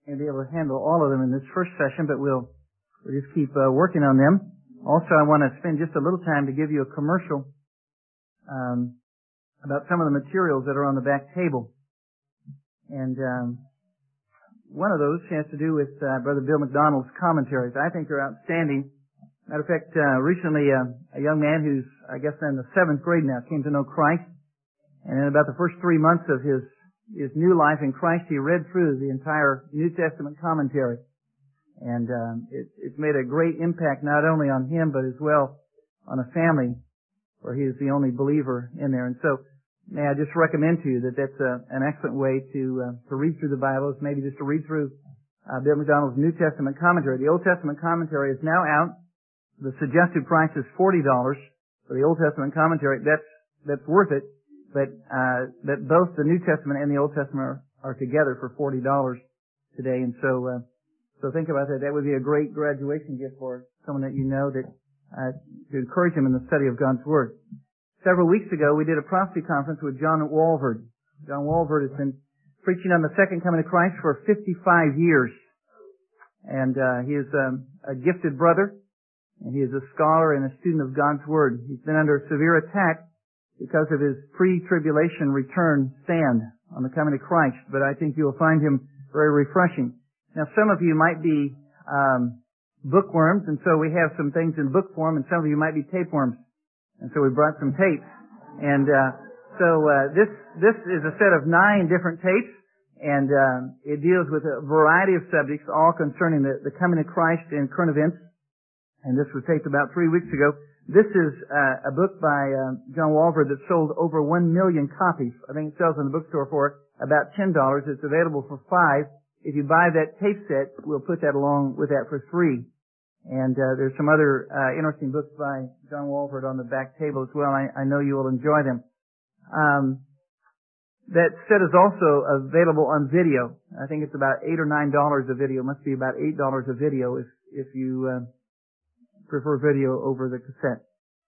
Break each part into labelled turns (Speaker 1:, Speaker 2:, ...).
Speaker 1: going to be able to handle all of them in this first session, but we'll just keep working on them. Also, I want to spend just a little time to give you a commercial about some of the materials that are on the back table. And one of those has to do with Brother Bill McDonald's commentaries. I think they're outstanding. Matter of fact, recently a young man who's, I guess, in the 7th grade now came to know Christ. And in about the first 3 months of his new life in Christ, he read through the entire New Testament commentary. And it's made a great impact not only on him, but as well on a family where he is the only believer in there. And so may I just recommend to you that that's an excellent way to read through the Bible, is maybe just to read through Bill McDonald's New Testament commentary. The Old Testament commentary is now out. The suggested price is $40 for the Old Testament commentary. That's worth it. But both the New Testament and the Old Testament are together for $40 today. And so think about that. That would be a great graduation gift for someone that you know, that to encourage him in the study of God's Word. Several weeks ago, we did a prophecy conference with John Walvoord. John Walvoord has been preaching on the second coming of Christ for 55 years. And he is a gifted brother, and he is a scholar and a student of God's Word. He's been under severe attack because of his pre-tribulation return stand on the coming of Christ, but I think you'll find him very refreshing. Now, some of you might be bookworms, and so we have some things in book form, and some of you might be tapeworms, and so we brought some tapes. And this is a set of 9 different tapes, and it deals with a variety of subjects, all concerning the coming of Christ and current events. And this was taped about 3 weeks ago. This is a book by John Walvoord that sold over 1 million copies. I think it sells in the bookstore for about $10. It's available for $5. If you buy that tape set, we'll put that along with that for $3. And there's some other interesting books by John Walvoord on the back table as well. I know you will enjoy them. That set is also available on video. I think it's about $8 or $9 a video. It must be about $8 a video if you prefer video over the cassette.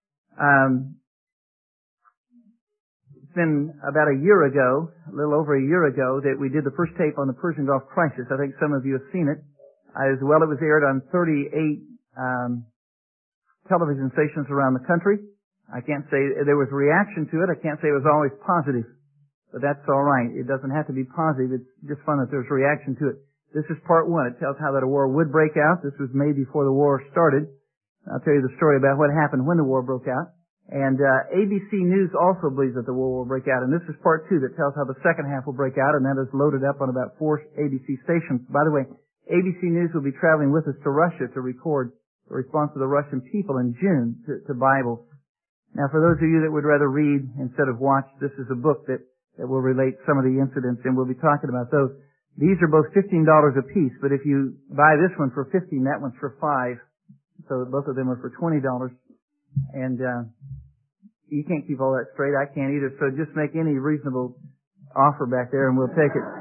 Speaker 1: It's been about a year ago, a little over a year ago, that we did the first tape on the Persian Gulf crisis. I think some of you have seen it. As well, it was aired on 38 television stations around the country. I can't say there was reaction to it. I can't say it was always positive, but that's all right. It doesn't have to be positive. It's just fun that there's reaction to it. This is part 1. It tells how that a war would break out. This was made before the war started. I'll tell you the story about what happened when the war broke out. And ABC News also believes that the war will break out. And this is part 2 that tells how the second half will break out, and that is loaded up on about 4 ABC stations. By the way, ABC News will be traveling with us to Russia to record the response of the Russian people in June to Bibles. Now, for those of you that would rather read instead of watch, this is a book that will relate some of the incidents, and we'll be talking about those. These are both $15 a piece, but if you buy this one for $15, that one's for $5. So both of them are for $20. And you can't keep all that straight. I can't either. So just make any reasonable offer back there, and we'll take it.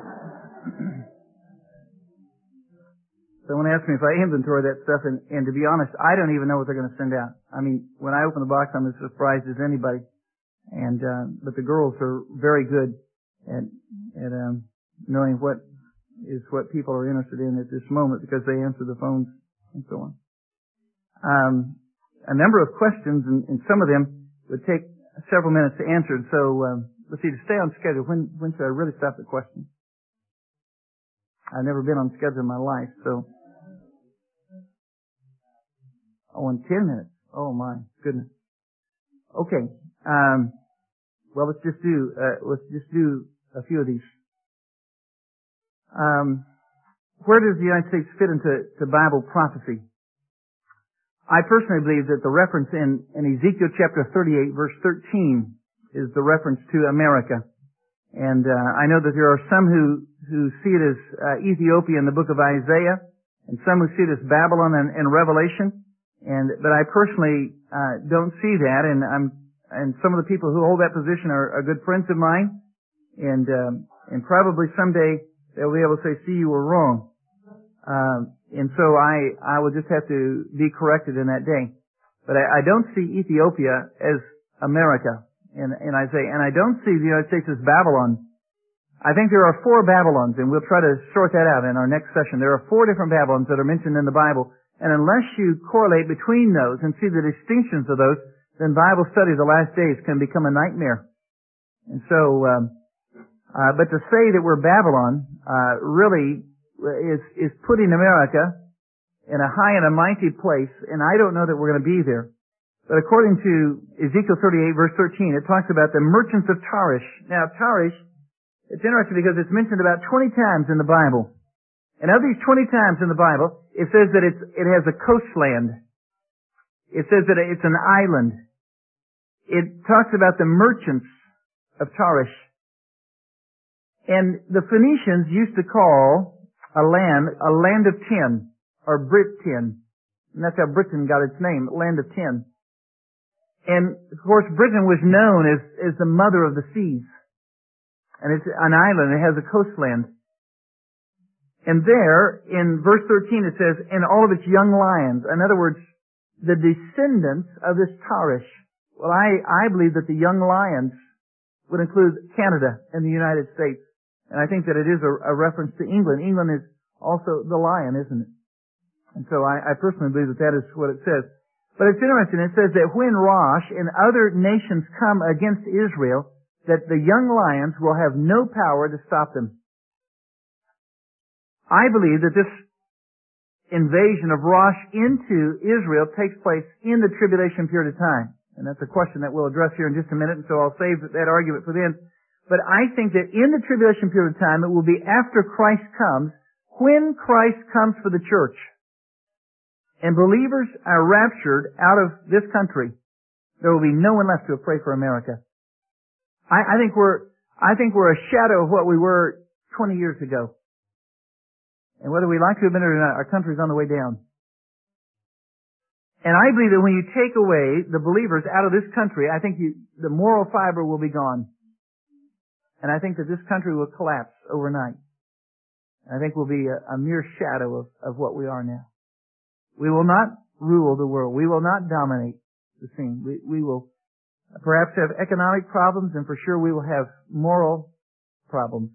Speaker 1: Someone asked me if I inventory that stuff, and to be honest, I don't even know what they're going to send out. I mean, when I open the box, I'm as surprised as anybody. And but the girls are very good at knowing what people are interested in at this moment, because they answer the phones and so on. A number of questions, and some of them would take several minutes to answer. And so let's see, to stay on schedule, when should I really stop the questions? I've never been on schedule in my life, so. Oh, in 10 minutes. Oh my goodness. Okay. Well, let's just do a few of these. Where does the United States fit into Bible prophecy? I personally believe that the reference in Ezekiel chapter 38 verse 13 is the reference to America. And I know that there are some who see it as Ethiopia in the book of Isaiah, and some who see it as Babylon in Revelation. But I personally don't see that, and some of the people who hold that position are good friends of mine, and probably someday they'll be able to say, "See, you were wrong." And so I will just have to be corrected in that day. But I don't see Ethiopia as America in Isaiah, and I don't see the United States as Babylon I think there are 4 Babylons, and we'll try to sort that out in our next session. There are 4 different Babylons that are mentioned in the Bible, and unless you correlate between those and see the distinctions of those, then Bible study of the last days can become a nightmare. And so, but to say that we're Babylon really is putting America in a high and a mighty place, and I don't know that we're going to be there. But according to Ezekiel 38, verse 13, it talks about the merchants of Tarshish. Now, Tarshish, it's interesting because it's mentioned about 20 times in the Bible. And of these 20 times in the Bible, it says that it has a coastland. It says that it's an island. It talks about the merchants of Tarshish. And the Phoenicians used to call a land of tin, or Brit tin. And that's how Britain got its name, land of tin. And, of course, Britain was known as the mother of the seas. And it's an island. It has a coastland. And there, in verse 13, it says, and all of its young lions. In other words, the descendants of this Tarshish. Well, I believe that the young lions would include Canada and the United States. And I think that it is a reference to England. England is also the lion, isn't it? And so I personally believe that is what it says. But it's interesting. It says that when Rosh and other nations come against Israel, that the young lions will have no power to stop them. I believe that this invasion of Rosh into Israel takes place in the tribulation period of time. And that's a question that we'll address here in just a minute, and so I'll save that argument for then. But I think that in the tribulation period of time, it will be after Christ comes, when Christ comes for the church, and believers are raptured out of this country, there will be no one left to pray for America. I think we're a shadow of what we were 20 years ago. And whether we like to admit it or not, our country's on the way down. And I believe that when you take away the believers out of this country, I think the moral fiber will be gone. And I think that this country will collapse overnight. I think we'll be a mere shadow of what we are now. We will not rule the world. We will not dominate the scene. We will perhaps have economic problems, and for sure we will have moral problems.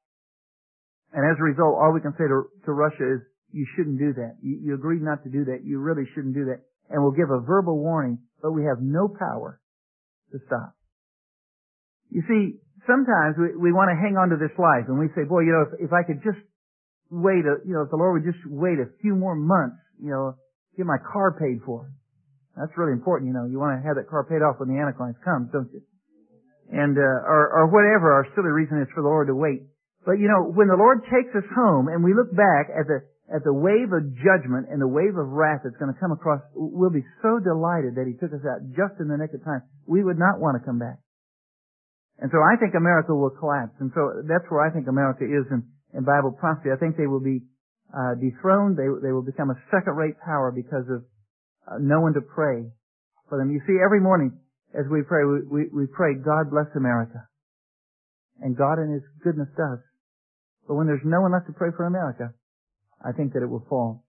Speaker 1: And as a result, all we can say to Russia is, you shouldn't do that. You agreed not to do that. You really shouldn't do that. And we'll give a verbal warning, but we have no power to stop. You see, sometimes we want to hang on to this life, and we say, boy, if I could just wait, if the Lord would just wait a few more months, get my car paid for. That's really important, you want to have that car paid off when the Antichrist comes, don't you? And, or whatever our silly reason is for the Lord to wait. But when the Lord takes us home and we look back at the wave of judgment and the wave of wrath that's going to come across, we'll be so delighted that He took us out just in the nick of time. We would not want to come back. And so I think America will collapse. And so that's where I think America is in Bible prophecy. I think they will be dethroned. They will become a second-rate power because of no one to pray for them. You see, every morning as we pray, we pray, God bless America. And God in His goodness does. But when there's no one left to pray for America, I think that it will fall.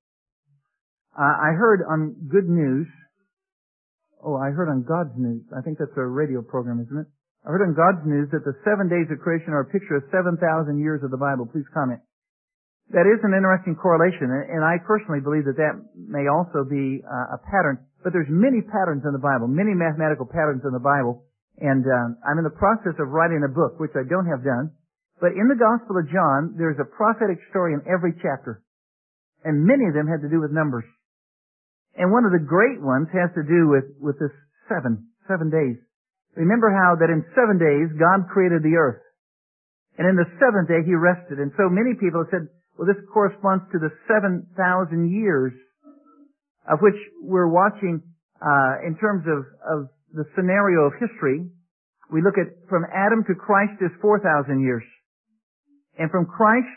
Speaker 1: I heard on Good News, I heard on God's News. I think that's a radio program, isn't it? I heard on God's News that the 7 days of creation are a picture of 7,000 years of the Bible. Please comment. That is an interesting correlation, and I personally believe that may also be a pattern. But there's many patterns in the Bible, many mathematical patterns in the Bible, and I'm in the process of writing a book, which I don't have done. But in the Gospel of John, there's a prophetic story in every chapter, and many of them had to do with numbers. And one of the great ones has to do with this 7 days. Remember how that in 7 days God created the earth, and in the 7th day He rested. And so many people have said, well, this corresponds to the 7,000 years of which we're watching in terms of the scenario of history. We look at from Adam to Christ is 4,000 years. And from Christ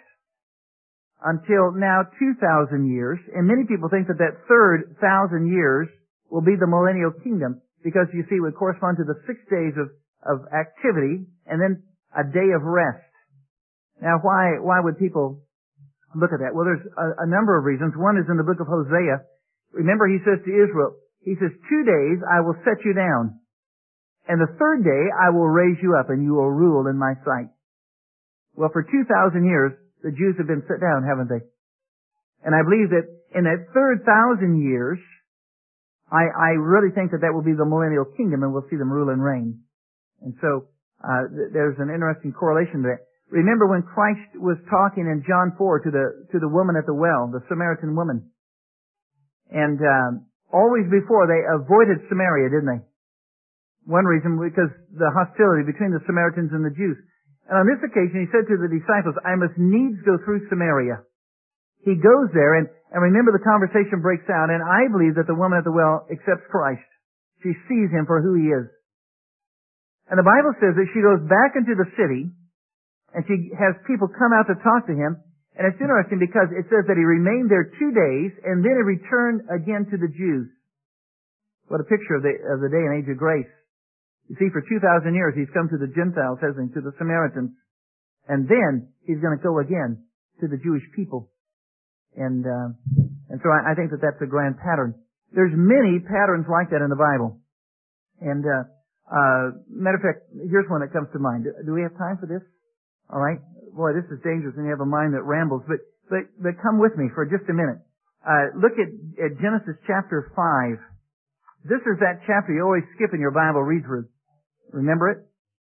Speaker 1: until now 2,000 years. And many people think that third 1,000 years will be the millennial kingdom, because you see it would correspond to the 6 days of activity and then a day of rest. Now why would people look at that? Well, there's a number of reasons. One is in the book of Hosea. Remember, He says to Israel, He says, 2 days I will set you down, and the 3rd day I will raise you up, and you will rule in my sight. Well, for 2,000 years, the Jews have been set down, haven't they? And I believe that in that third 1,000 years, I really think that will be the millennial kingdom, and we'll see them rule and reign. And so, there's an interesting correlation there. Remember when Christ was talking in John 4 to the woman at the well, the Samaritan woman. And, always before they avoided Samaria, didn't they? One reason, because the hostility between the Samaritans and the Jews. And on this occasion, he said to the disciples, I must needs go through Samaria. He goes there, and remember the conversation breaks out, and I believe that the woman at the well accepts Christ. She sees him for who he is. And the Bible says that she goes back into the city, and she has people come out to talk to him. And it's interesting because it says that he remained there 2 days, and then he returned again to the Jews. What a picture of the day and age of grace. You see, for 2,000 years he's come to the Gentiles, hasn't he, to the Samaritans. And then he's going to go again to the Jewish people. And so I think that that's a grand pattern. There's many patterns like that in the Bible. And, matter of fact, here's one that comes to mind. Do we have time for this? All right. Boy, this is dangerous when you have a mind that rambles. But come with me for just a minute. Look at Genesis chapter 5. This is that chapter you always skip in your Bible read through. Remember it?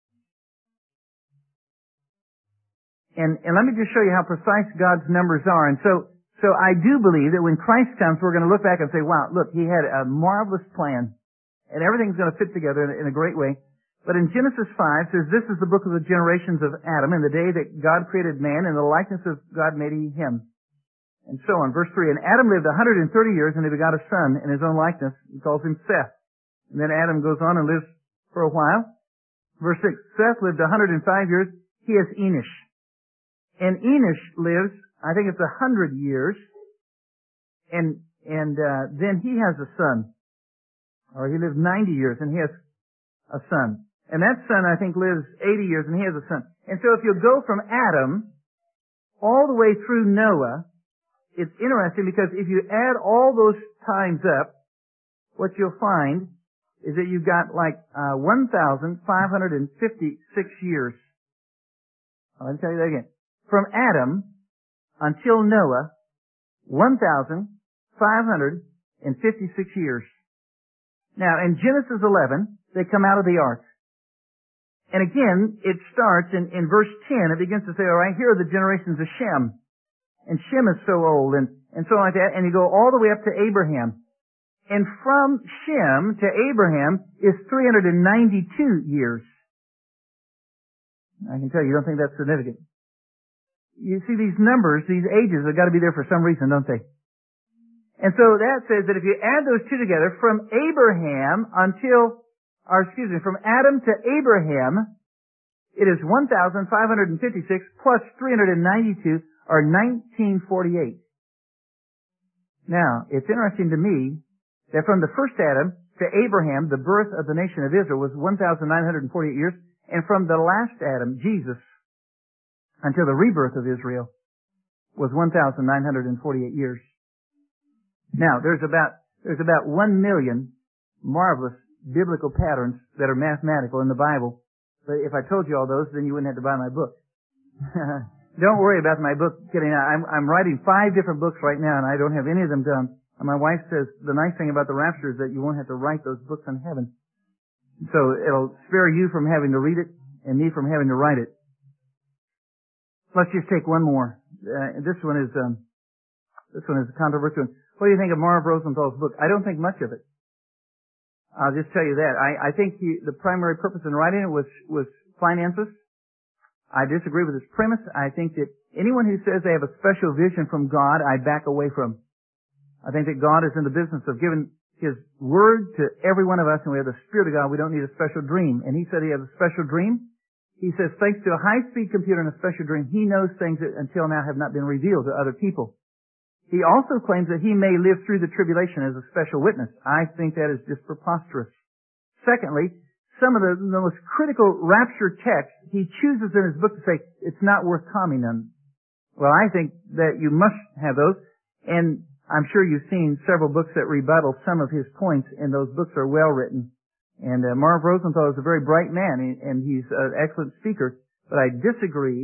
Speaker 1: And let me just show you how precise God's numbers are. And so I do believe that when Christ comes, we're going to look back and say, wow, look, he had a marvelous plan. And everything's going to fit together in a great way. But in Genesis 5 says, this is the book of the generations of Adam, in the day that God created man, in the likeness of God made he him. And so on. Verse 3, and Adam lived 130 years, and he begot a son in his own likeness. He calls him Seth. And then Adam goes on and lives for a while. Verse 6, Seth lived 105 years. He has Enosh. And Enosh lives, I think it's 100 years. And then he has a son. Or he lived 90 years, and he has a son. And that son, I think, lives 80 years, and he has a son. And so if you go from Adam all the way through Noah, it's interesting because if you add all those times up, what you'll find is that you've got like 1,556 years. Let me tell you that again. From Adam until Noah, 1,556 years. Now, in Genesis 11, they come out of the ark. And again, it starts in verse 10, it begins to say, all right, here are the generations of Shem. And Shem is so old, and so like that, and you go all the way up to Abraham. And from Shem to Abraham is 392 years. I can tell you don't think that's significant. You see, these numbers, these ages have got to be there for some reason, don't they? And so that says that if you add those two together, from Adam to Abraham, it is 1,556 plus 392 or 1948. Now, it's interesting to me that from the first Adam to Abraham, the birth of the nation of Israel was 1,948 years, and from the last Adam, Jesus, until the rebirth of Israel, was 1,948 years. Now, there's about 1 million marvelous biblical patterns that are mathematical in the Bible. But if I told you all those, then you wouldn't have to buy my book. Don't worry about my book getting out. I'm writing 5 different books right now, and I don't have any of them done. And my wife says the nice thing about the rapture is that you won't have to write those books in heaven. So it'll spare you from having to read it and me from having to write it. Let's just take one more. This one is a controversial one. What do you think of Marv Rosenthal's book? I don't think much of it. I'll just tell you that. I think the primary purpose in writing it was finances. I disagree with his premise. I think that anyone who says they have a special vision from God, I back away from. I think that God is in the business of giving His Word to every one of us, and we have the Spirit of God. We don't need a special dream. And he said he has a special dream. He says, thanks to a high-speed computer and a special dream, he knows things that until now have not been revealed to other people. He also claims that he may live through the tribulation as a special witness. I think that is just preposterous. Secondly, some of the most critical rapture texts, he chooses in his book to say, it's not worth commenting on. Well, I think that you must have those, and I'm sure you've seen several books that rebuttal some of his points, and those books are well written. And Marv Rosenthal is a very bright man, and he's an excellent speaker, but I disagree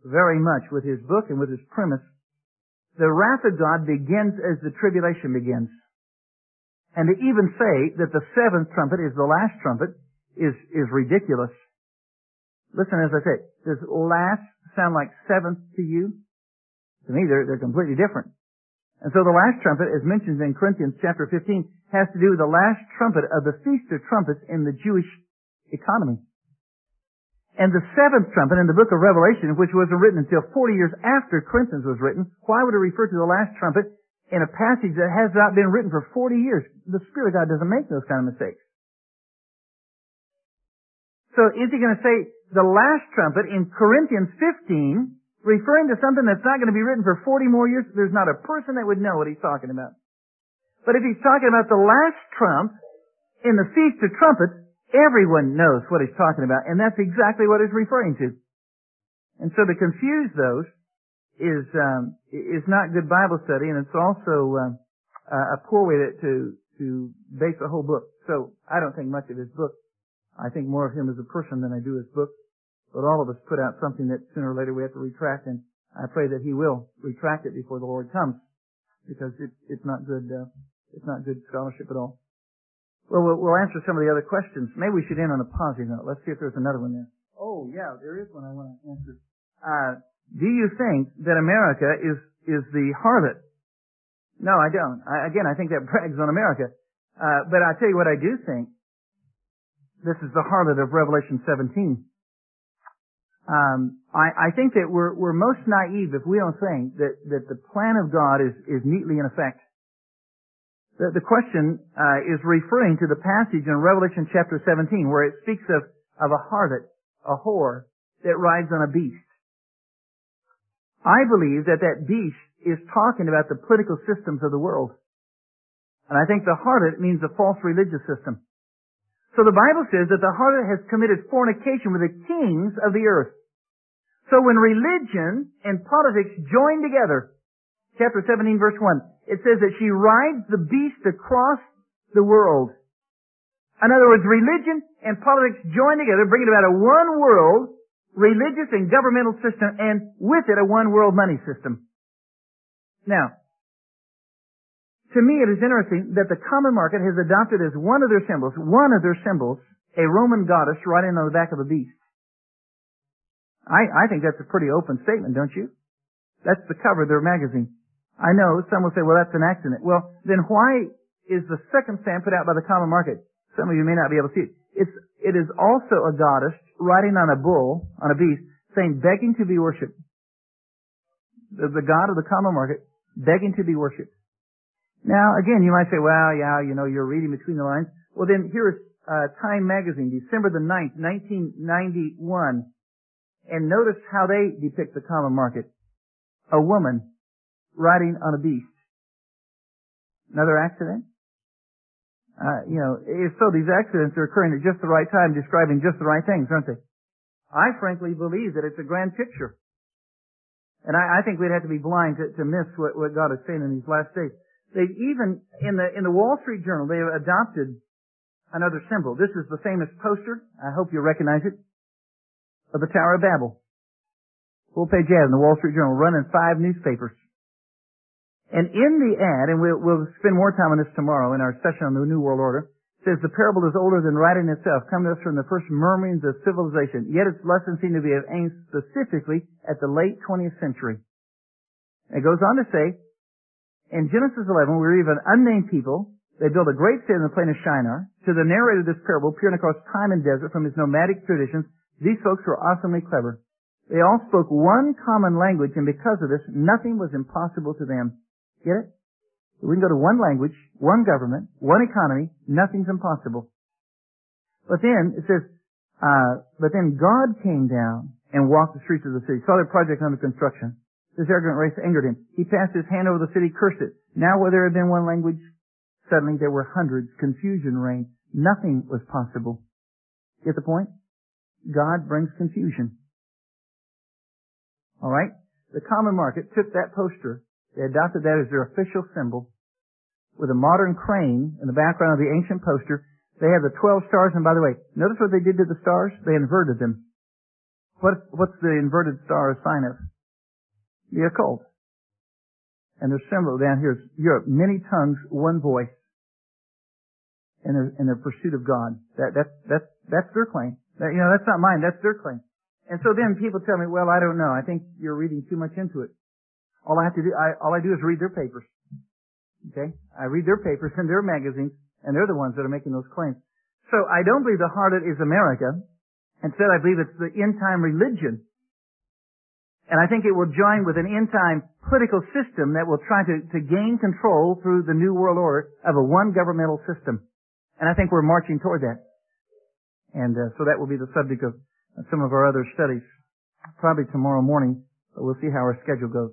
Speaker 1: very much with his book and with his premise. The wrath of God begins as the tribulation begins. And to even say that the seventh trumpet is the last trumpet is ridiculous. Listen, as I said, does last sound like seventh to you? To me, they're completely different. And so the last trumpet, as mentioned in Corinthians chapter 15, has to do with the last trumpet of the Feast of Trumpets in the Jewish economy. And the seventh trumpet in the book of Revelation, which wasn't written until 40 years after Corinthians was written, why would it refer to the last trumpet in a passage that has not been written for 40 years? The Spirit of God doesn't make those kind of mistakes. So is he going to say the last trumpet in Corinthians 15, referring to something that's not going to be written for 40 more years? There's not a person that would know what he's talking about. But if he's talking about the last trump in the Feast of Trumpets, everyone knows what he's talking about, and that's exactly what he's referring to. And so to confuse those is not good Bible study, and it's also a poor way to base the whole book. So I don't think much of his book. I think more of him as a person than I do his book. But all of us put out something that sooner or later we have to retract, and I pray that he will retract it before the Lord comes, because it's not good. It's not good scholarship at all. Well, we'll answer some of the other questions. Maybe we should end on a positive note. Let's see if there's another one there. Oh, yeah, there is one I want to answer. Do you think that America is the harlot? No, I don't. I think that brags on America. But I tell you what I do think. This is the harlot of Revelation 17. I think that we're most naive if we don't think that the plan of God is neatly in effect. The question is referring to the passage in Revelation chapter 17 where it speaks of a harlot, a whore, that rides on a beast. I believe that beast is talking about the political systems of the world. And I think the harlot means a false religious system. So the Bible says that the harlot has committed fornication with the kings of the earth. So when religion and politics join together, chapter 17 verse 1, it says that she rides the beast across the world. In other words, religion and politics join together, bringing about a one world religious and governmental system, and with it a one world money system. Now, to me it is interesting that the common market has adopted as one of their symbols, a Roman goddess riding on the back of a beast. I think that's a pretty open statement, don't you? That's the cover of their magazine. I know some will say, well, that's an accident. Well, then why is the second stamp put out by the common market? Some of you may not be able to see it. It is also a goddess riding on a bull, on a beast, saying, begging to be worshipped. The God of the common market, begging to be worshipped. Now, again, you might say, well, yeah, you're reading between the lines. Well, then here is Time Magazine, December the 9th, 1991. And notice how they depict the common market. A woman riding on a beast. Another accident? So these accidents are occurring at just the right time, describing just the right things, aren't they? I frankly believe that it's a grand picture. And I think we'd have to be blind to miss what God is saying in these last days. They even, in the Wall Street Journal, they have adopted another symbol. This is the famous poster, I hope you recognize it, of the Tower of Babel. Full-page ad in the Wall Street Journal, run in 5 newspapers. And in the ad, and we'll spend more time on this tomorrow in our session on the New World Order, it says the parable is older than writing itself, come to us from the first murmurings of civilization, yet its lessons seem to be aimed specifically at the late 20th century. It goes on to say, in Genesis 11, we read of an unnamed people. They built a great city in the plain of Shinar. To the narrator of this parable, peering across time and desert from his nomadic traditions, these folks were awesomely clever. They all spoke one common language, and because of this, nothing was impossible to them. Get it? We can go to one language, one government, one economy, nothing's impossible. But then, it says, but then God came down and walked the streets of the city, saw their project under construction. This arrogant race angered him. He passed his hand over the city, cursed it. Now where there had been one language, suddenly there were hundreds. Confusion reigned. Nothing was possible. Get the point? God brings confusion. All right? The common market took that poster. They adopted that as their official symbol with a modern crane in the background of the ancient poster. They have the 12 stars, and by the way, notice what they did to the stars? They inverted them. What's the inverted star a sign of? The occult. And their symbol down here is Europe. Many tongues, one voice. In their pursuit of God. That's their claim. That's not mine. That's their claim. And so then people tell me, well, I don't know. I think you're reading too much into it. All I do is read their papers. Okay? I read their papers and their magazines, and they're the ones that are making those claims. So I don't believe the harlot is America. Instead, I believe it's the end-time religion. And I think it will join with an end-time political system that will try to gain control through the New World Order of a one governmental system. And I think we're marching toward that. And so that will be the subject of some of our other studies, probably tomorrow morning, but we'll see how our schedule goes.